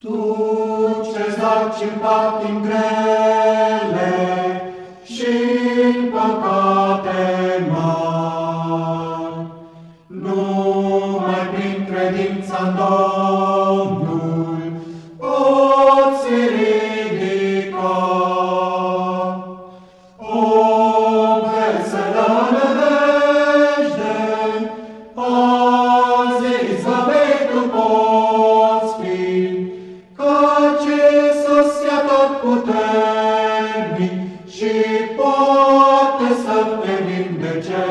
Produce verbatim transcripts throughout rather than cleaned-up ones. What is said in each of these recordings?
Tu ce zaci în patim grele și-n păcate mari, numai prin credința-n Domnul poți ridica. O veselă nădejde, azi izbăvei tu poți fi, căci Iisus e atotputernic și poate să te vindece.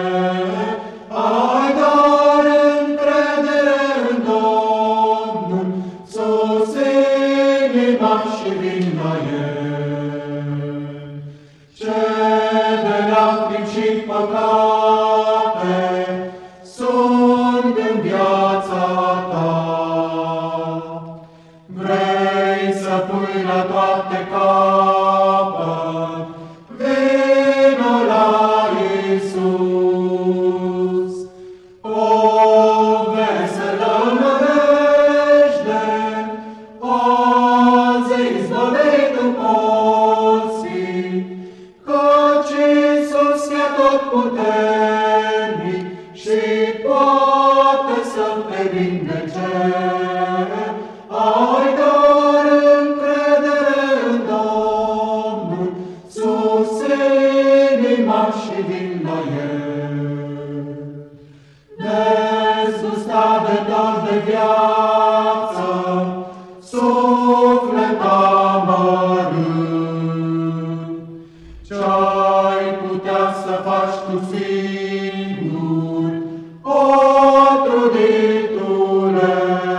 Ai dar încredere în Domnul, sus inima și vin la El. Ce de lacrimi și păcate sunt în viața ta, vrei să pui la toate capăt, vino la Iisus. O veselă nădejde, azi izbăvei tu poți fi, căci Iisus e atotputernic și poate să te vindece. Ai dar încredere în Domnul, sus inima și vin la El. Dezgustat de tot de viață, suflet amărât, ce-ai putea să faci tu singur, o truditule?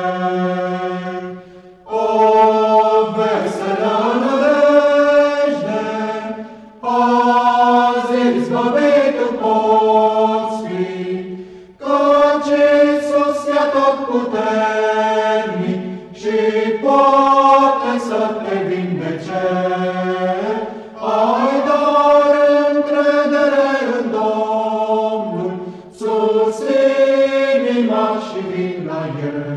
O veselă nădejde, azi izbăvei tu poți fi, căci Iisus e atotputernic și poate să te vindece. Ai dar încredere în Domnul, sus inima și vin la El.